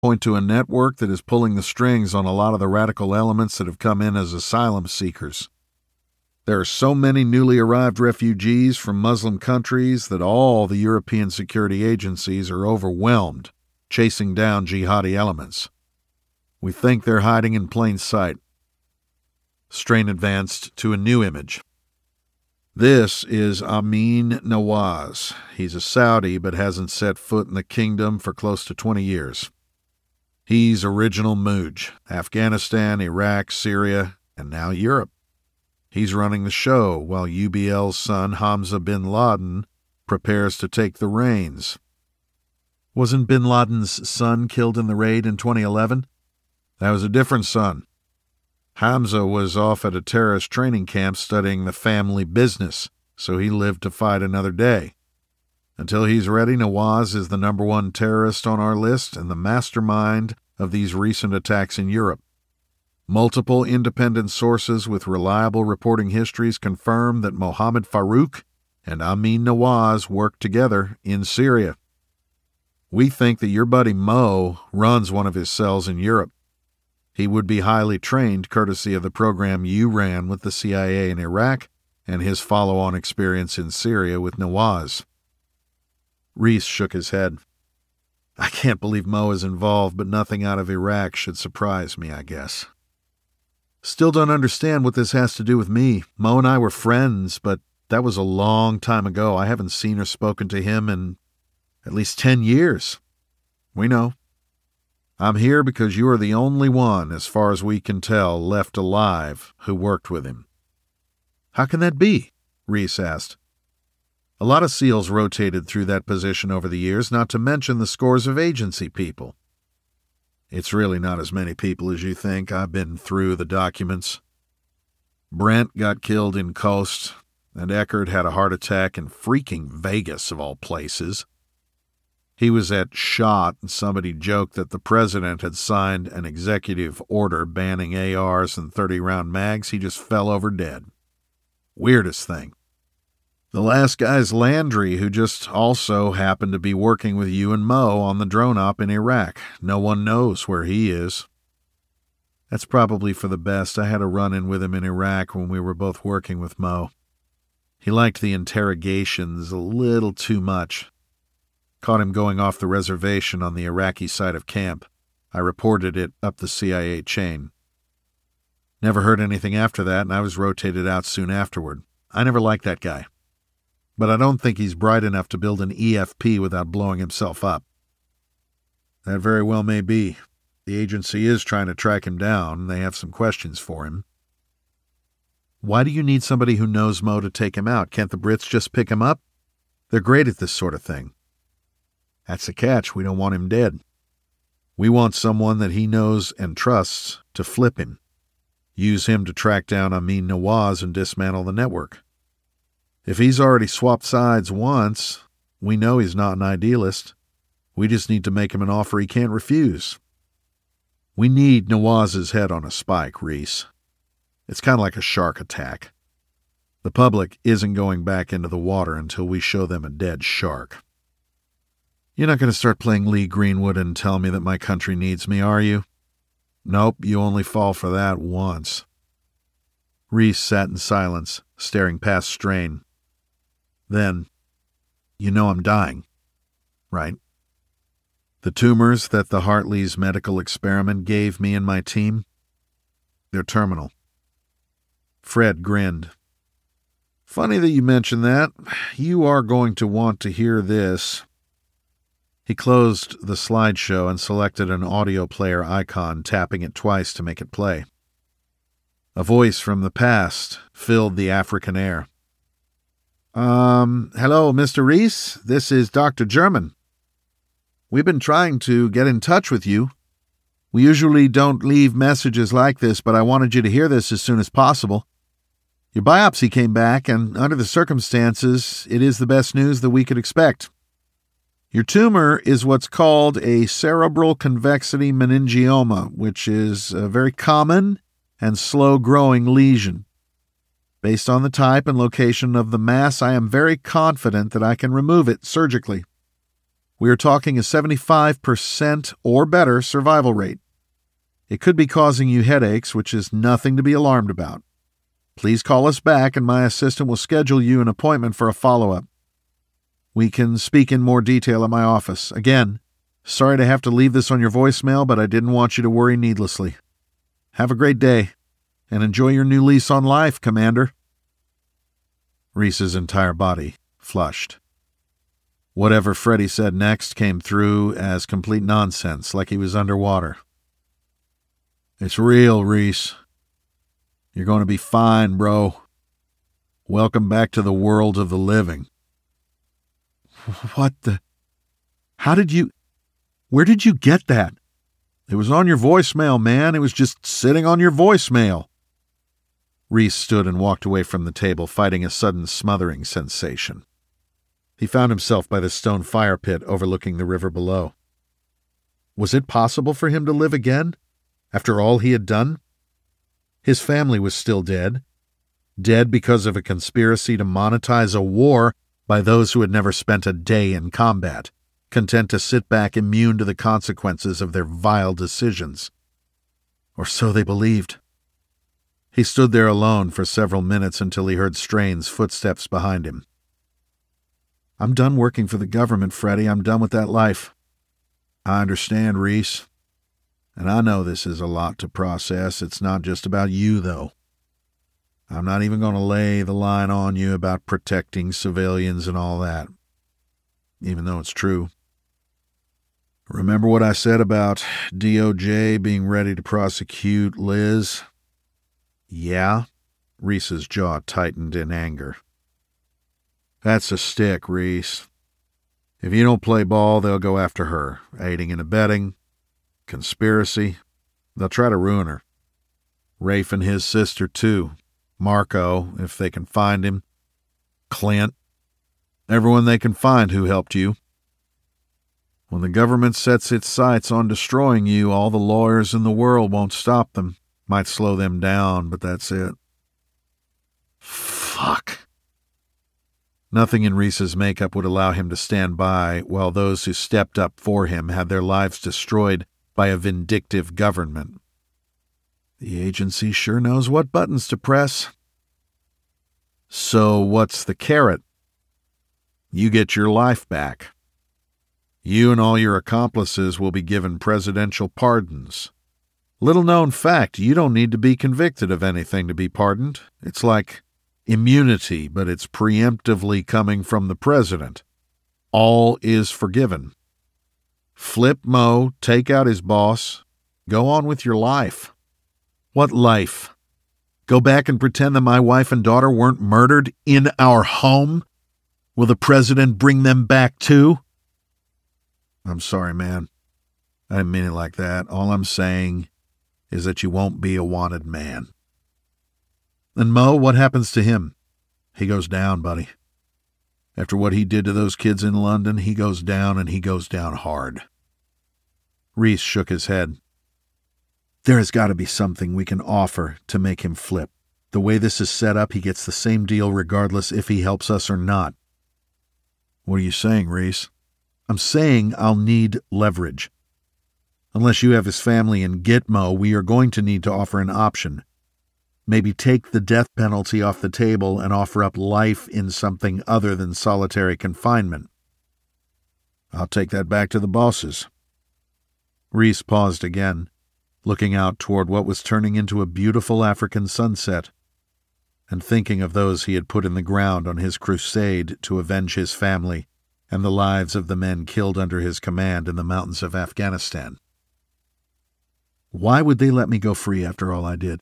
point to a network that is pulling the strings on a lot of the radical elements that have come in as asylum seekers. There are so many newly arrived refugees from Muslim countries that all the European security agencies are overwhelmed, chasing down jihadi elements. We think they're hiding in plain sight. Strain advanced to a new image. This is Amin Nawaz. He's a Saudi but hasn't set foot in the kingdom for close to 20 years. He's original Muj, Afghanistan, Iraq, Syria, and now Europe. He's running the show while UBL's son Hamza bin Laden prepares to take the reins. Wasn't bin Laden's son killed in the raid in 2011? That was a different son. Hamza was off at a terrorist training camp studying the family business, so he lived to fight another day. Until he's ready, Nawaz is the number one terrorist on our list and the mastermind of these recent attacks in Europe. Multiple independent sources with reliable reporting histories confirm that Mohammed Farouk and Amin Nawaz work together in Syria. We think that your buddy Mo runs one of his cells in Europe. He would be highly trained courtesy of the program you ran with the CIA in Iraq and his follow-on experience in Syria with Nawaz. Reese shook his head. I can't believe Mo is involved, but nothing out of Iraq should surprise me, I guess. Still don't understand what this has to do with me. Mo and I were friends, but that was a long time ago. I haven't seen or spoken to him in at least 10 years. We know. I'm here because you are the only one, as far as we can tell, left alive who worked with him. How can that be? Reese asked. A lot of SEALs rotated through that position over the years, not to mention the scores of agency people. It's really not as many people as you think. I've been through the documents. Brent got killed in Khost, and Eckert had a heart attack in freaking Vegas, of all places. He was at SHOT, and somebody joked that the president had signed an executive order banning ARs and 30-round mags. He just fell over dead. Weirdest thing. The last guy's Landry, who just also happened to be working with you and Mo on the drone op in Iraq. No one knows where he is. That's probably for the best. I had a run-in with him in Iraq when we were both working with Mo. He liked the interrogations a little too much. Caught him going off the reservation on the Iraqi side of camp. I reported it up the CIA chain. Never heard anything after that, and I was rotated out soon afterward. I never liked that guy. But I don't think he's bright enough to build an EFP without blowing himself up. That very well may be. The agency is trying to track him down, and they have some questions for him. Why do you need somebody who knows Mo to take him out? Can't the Brits just pick him up? They're great at this sort of thing. That's the catch. We don't want him dead. We want someone that he knows and trusts to flip him. Use him to track down Amin Nawaz and dismantle the network. If he's already swapped sides once, we know he's not an idealist. We just need to make him an offer he can't refuse. We need Nawaz's head on a spike, Reese. It's kind of like a shark attack. The public isn't going back into the water until we show them a dead shark. You're not going to start playing Lee Greenwood and tell me that my country needs me, are you? Nope, you only fall for that once. Reese sat in silence, staring past Strain. Then, you know I'm dying, right? The tumors that the Hartley's medical experiment gave me and my team, they're terminal. Fred grinned. Funny that you mention that. You are going to want to hear this. He closed the slideshow and selected an audio player icon, tapping it twice to make it play. A voice from the past filled the African air. Hello, Mr. Reese. This is Dr. German. We've been trying to get in touch with you. We usually don't leave messages like this, but I wanted you to hear this as soon as possible. Your biopsy came back, and under the circumstances, it is the best news that we could expect. Your tumor is what's called a cerebral convexity meningioma, which is a very common and slow-growing lesion. Based on the type and location of the mass, I am very confident that I can remove it surgically. We are talking a 75% or better survival rate. It could be causing you headaches, which is nothing to be alarmed about. Please call us back and my assistant will schedule you an appointment for a follow-up. We can speak in more detail at my office. Again, sorry to have to leave this on your voicemail, but I didn't want you to worry needlessly. Have a great day, and enjoy your new lease on life, Commander. Reese's entire body flushed. Whatever Freddy said next came through as complete nonsense, like he was underwater. It's real, Reese. You're going to be fine, bro. Welcome back to the world of the living. What the? Where did you get that? It was on your voicemail, man. It was just sitting on your voicemail. Reese stood and walked away from the table, fighting a sudden smothering sensation. He found himself by the stone fire pit overlooking the river below. Was it possible for him to live again, after all he had done? His family was still dead. Dead because of a conspiracy to monetize a war by those who had never spent a day in combat, content to sit back immune to the consequences of their vile decisions. Or so they believed. He stood there alone for several minutes until he heard Strain's footsteps behind him. I'm done working for the government, Freddy. I'm done with that life. I understand, Reese. And I know this is a lot to process. It's not just about you, though. I'm not even going to lay the line on you about protecting civilians and all that, even though it's true. Remember what I said about DOJ being ready to prosecute Liz? Yeah? Reese's jaw tightened in anger. That's a stick, Reese. If you don't play ball, they'll go after her. Aiding and abetting, conspiracy. They'll try to ruin her. Rafe and his sister, too. Marco, if they can find him. Clint. Everyone they can find who helped you. When the government sets its sights on destroying you, all the lawyers in the world won't stop them. Might slow them down, but that's it. Fuck. Nothing in Reese's makeup would allow him to stand by while those who stepped up for him had their lives destroyed by a vindictive government. The agency sure knows what buttons to press. So what's the carrot? You get your life back. You and all your accomplices will be given presidential pardons. Little known fact, you don't need to be convicted of anything to be pardoned. It's like immunity, but it's preemptively coming from the president. All is forgiven. Flip Mo, take out his boss, go on with your life. What life? Go back and pretend that my wife and daughter weren't murdered in our home? Will the president bring them back too? I'm sorry, man. I didn't mean it like that. All I'm saying is that you won't be a wanted man. And Mo, what happens to him? He goes down, buddy. After what he did to those kids in London, he goes down, and he goes down hard. Reese shook his head. There has got to be something we can offer to make him flip. The way this is set up, he gets the same deal regardless if he helps us or not. What are you saying, Reese? I'm saying I'll need leverage. Unless you have his family in Gitmo, we are going to need to offer an option. Maybe take the death penalty off the table and offer up life in something other than solitary confinement. I'll take that back to the bosses. Reese paused again, looking out toward what was turning into a beautiful African sunset, and thinking of those he had put in the ground on his crusade to avenge his family and the lives of the men killed under his command in the mountains of Afghanistan. Why would they let me go free after all I did?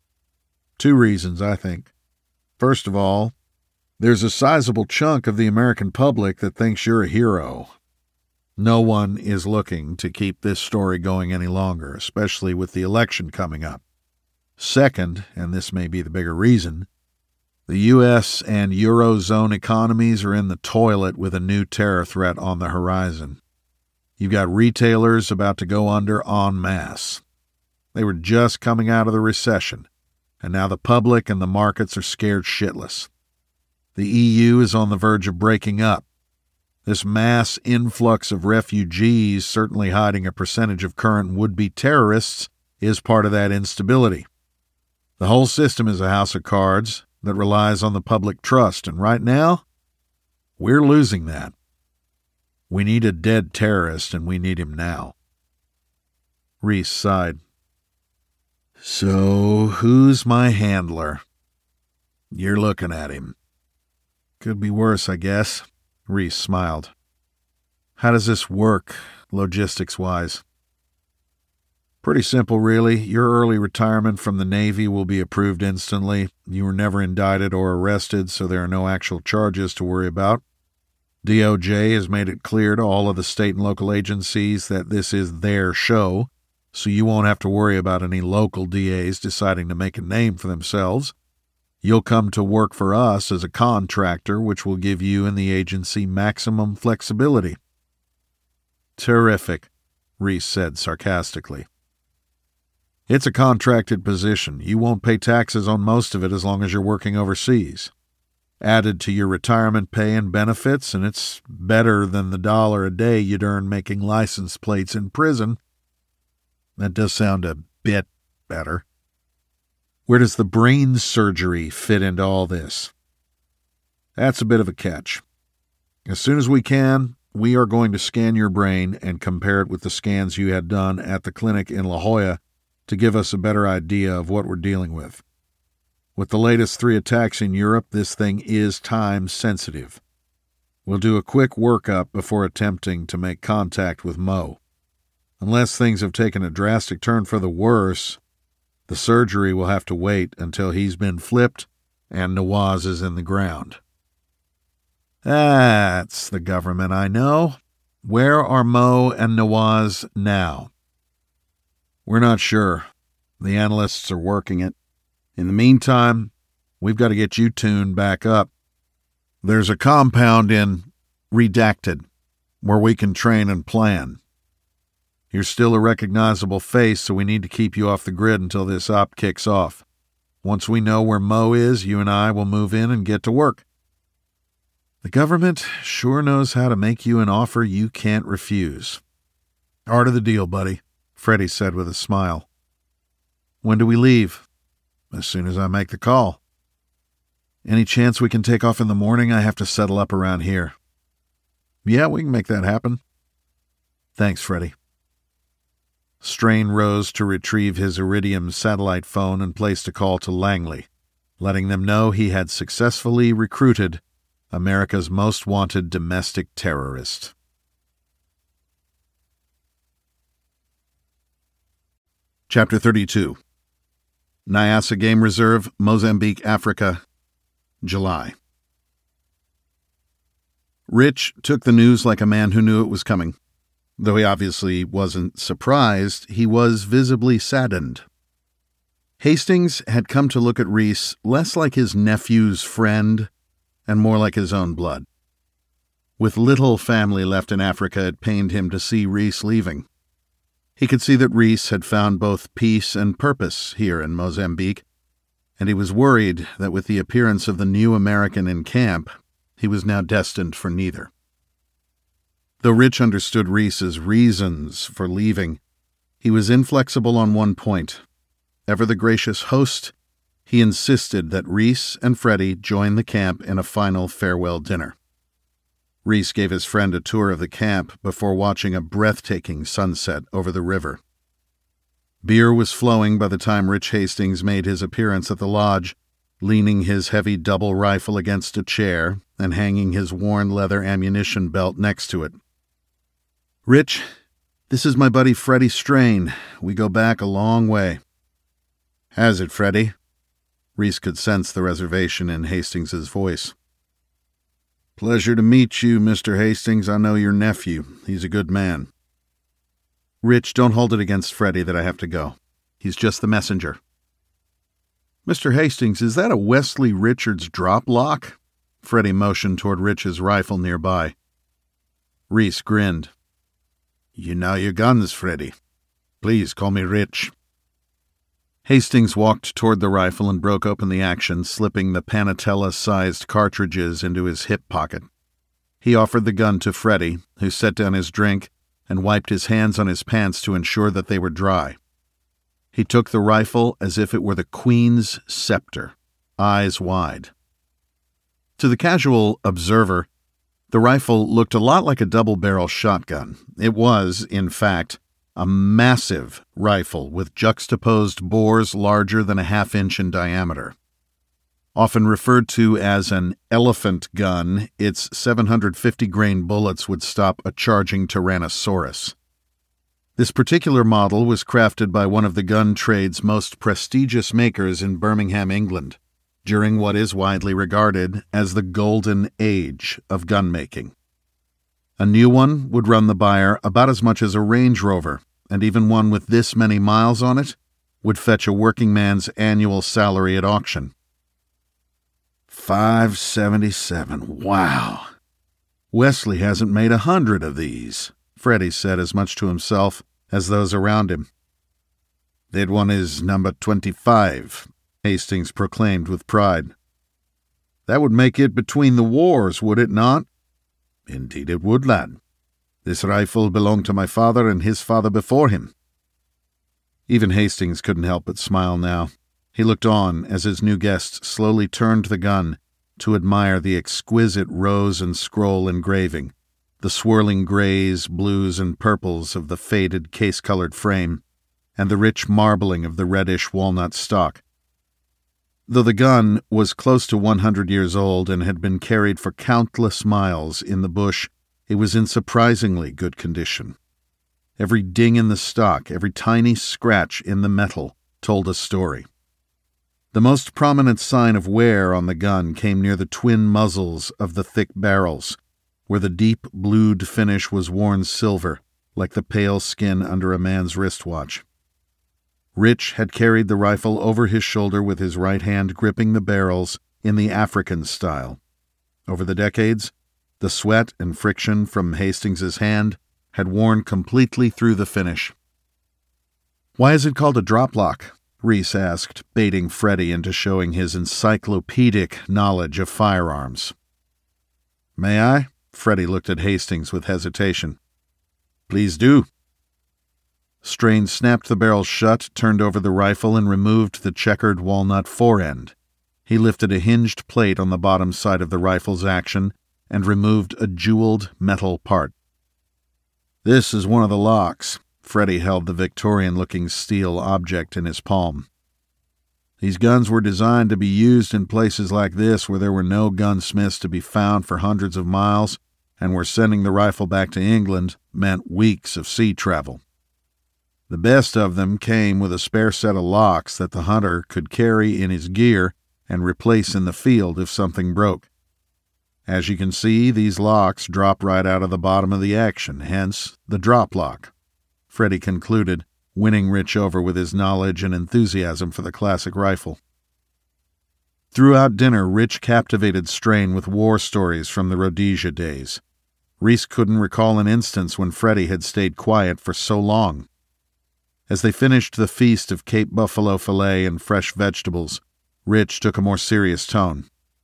2 reasons, I think. First of all, there's a sizable chunk of the American public that thinks you're a hero. No one is looking to keep this story going any longer, especially with the election coming up. Second, and this may be the bigger reason, the U.S. and Eurozone economies are in the toilet with a new terror threat on the horizon. You've got retailers about to go under en masse. They were just coming out of the recession, and now the public and the markets are scared shitless. The EU is on the verge of breaking up. This mass influx of refugees, certainly hiding a percentage of current would-be terrorists, is part of that instability. The whole system is a house of cards that relies on the public trust, and right now, we're losing that. We need a dead terrorist, and we need him now. Reese sighed. So, who's my handler? You're looking at him. Could be worse, I guess. Reese smiled. How does this work, logistics-wise? Pretty simple, really. Your early retirement from the Navy will be approved instantly. You were never indicted or arrested, so there are no actual charges to worry about. DOJ has made it clear to all of the state and local agencies that this is their show, so you won't have to worry about any local DAs deciding to make a name for themselves. You'll come to work for us as a contractor, which will give you and the agency maximum flexibility. Terrific, Reese said sarcastically. It's a contracted position. You won't pay taxes on most of it as long as you're working overseas. Added to your retirement pay and benefits, and it's better than the $1 a day you'd earn making license plates in prison. That does sound a bit better. Where does the brain surgery fit into all this? That's a bit of a catch. As soon as we can, we are going to scan your brain and compare it with the scans you had done at the clinic in La Jolla to give us a better idea of what we're dealing with. With the latest 3 attacks in Europe, this thing is time sensitive. We'll do a quick workup before attempting to make contact with Mo. Unless things have taken a drastic turn for the worse, the surgery will have to wait until he's been flipped and Nawaz is in the ground. That's the government I know. Where are Mo and Nawaz now? We're not sure. The analysts are working it. In the meantime, we've got to get you tuned back up. There's a compound in Redacted where we can train and plan. You're still a recognizable face, so we need to keep you off the grid until this op kicks off. Once we know where Mo is, you and I will move in and get to work. The government sure knows how to make you an offer you can't refuse. Art of the deal, buddy, Freddie said with a smile. When do we leave? As soon as I make the call. Any chance we can take off in the morning? I have to settle up around here. Yeah, we can make that happen. Thanks, Freddie. Strain rose to retrieve his Iridium satellite phone and placed a call to Langley, letting them know he had successfully recruited America's most wanted domestic terrorist. Chapter 32. Nyassa Game Reserve, Mozambique, Africa, July. Rich took the news like a man who knew it was coming. Though he obviously wasn't surprised, he was visibly saddened. Hastings had come to look at Reese less like his nephew's friend and more like his own blood. With little family left in Africa, it pained him to see Reese leaving. He could see that Reese had found both peace and purpose here in Mozambique, and he was worried that with the appearance of the new American in camp, he was now destined for neither. Though Rich understood Reese's reasons for leaving, he was inflexible on one point. Ever the gracious host, he insisted that Reese and Freddie join the camp in a final farewell dinner. Reese gave his friend a tour of the camp before watching a breathtaking sunset over the river. Beer was flowing by the time Rich Hastings made his appearance at the lodge, leaning his heavy double rifle against a chair and hanging his worn leather ammunition belt next to it. Rich, this is my buddy Freddie Strain. We go back a long way. Has it, Freddie? Reese could sense the reservation in Hastings's voice. Pleasure to meet you, Mr. Hastings. I know your nephew. He's a good man. Rich, don't hold it against Freddie that I have to go. He's just the messenger. Mr. Hastings, is that a Wesley Richards drop lock? Freddie motioned toward Rich's rifle nearby. Reese grinned. You know your guns, Freddie. Please call me Rich. Hastings walked toward the rifle and broke open the action, slipping the Panatella-sized cartridges into his hip pocket. He offered the gun to Freddie, who set down his drink and wiped his hands on his pants to ensure that they were dry. He took the rifle as if it were the Queen's scepter, eyes wide. To the casual observer, the rifle looked a lot like a double-barrel shotgun. It was, in fact, a massive rifle with juxtaposed bores larger than a half-inch in diameter. Often referred to as an elephant gun, its 750-grain bullets would stop a charging Tyrannosaurus. This particular model was crafted by one of the gun trade's most prestigious makers in Birmingham, England, during what is widely regarded as the golden age of gun-making. A new one would run the buyer about as much as a Range Rover, and even one with this many miles on it would fetch a working man's annual salary at auction. $577. Wow. Wesley hasn't made 100 of these, Freddie said as much to himself as those around him. That one is number 25, Hastings proclaimed with pride. That would make it between the wars, would it not? Indeed it would, lad. This rifle belonged to my father and his father before him. Even Hastings couldn't help but smile now. He looked on as his new guest slowly turned the gun to admire the exquisite rose and scroll engraving, the swirling grays, blues, and purples of the faded case-colored frame, and the rich marbling of the reddish walnut stock. Though the gun was close to 100 years old and had been carried for countless miles in the bush, it was in surprisingly good condition. Every ding in the stock, every tiny scratch in the metal told a story. The most prominent sign of wear on the gun came near the twin muzzles of the thick barrels, where the deep blued finish was worn silver, like the pale skin under a man's wristwatch. Rich had carried the rifle over his shoulder with his right hand gripping the barrels in the African style. Over the decades, the sweat and friction from Hastings's hand had worn completely through the finish. "Why is it called a drop lock?" Reese asked, baiting Freddie into showing his encyclopedic knowledge of firearms. "May I?" Freddie looked at Hastings with hesitation. "Please do." Strain snapped the barrel shut, turned over the rifle, and removed the checkered walnut forend. He lifted a hinged plate on the bottom side of the rifle's action and removed a jeweled metal part. "This is one of the locks." Freddie held the Victorian-looking steel object in his palm. "These guns were designed to be used in places like this where there were no gunsmiths to be found for hundreds of miles, and where sending the rifle back to England meant weeks of sea travel. The best of them came with a spare set of locks that the hunter could carry in his gear and replace in the field if something broke. As you can see, these locks drop right out of the bottom of the action, hence the drop lock," Freddie concluded, winning Rich over with his knowledge and enthusiasm for the classic rifle. Throughout dinner, Rich captivated Strain with war stories from the Rhodesia days. Reese couldn't recall an instance when Freddie had stayed quiet for so long. As they finished the feast of Cape buffalo fillet and fresh vegetables, Rich took a more serious tone.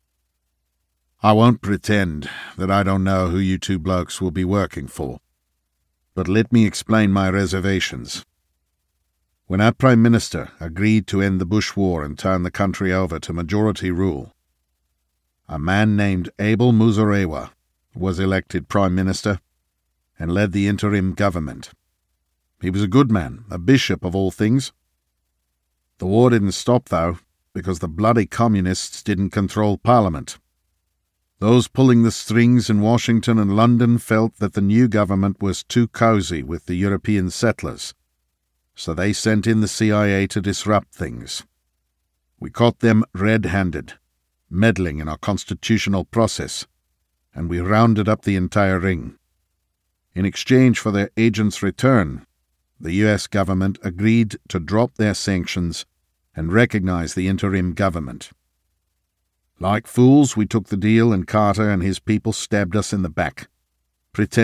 "I won't pretend that I don't know who you two blokes will be working for. But let me explain my reservations. When our Prime Minister agreed to end the Bush War and turn the country over to majority rule, a man named Abel Muzorewa was elected Prime Minister and led the interim government. He was a good man, a bishop of all things. The war didn't stop, though, because the bloody communists didn't control Parliament. Those pulling the strings in Washington and London felt that the new government was too cozy with the European settlers, so they sent in the CIA to disrupt things. We caught them red-handed, meddling in our constitutional process, and we rounded up the entire ring. In exchange for their agent's return, the U.S. government agreed to drop their sanctions and recognize the interim government. Like fools, we took the deal, and Carter and his people stabbed us in the back, pretending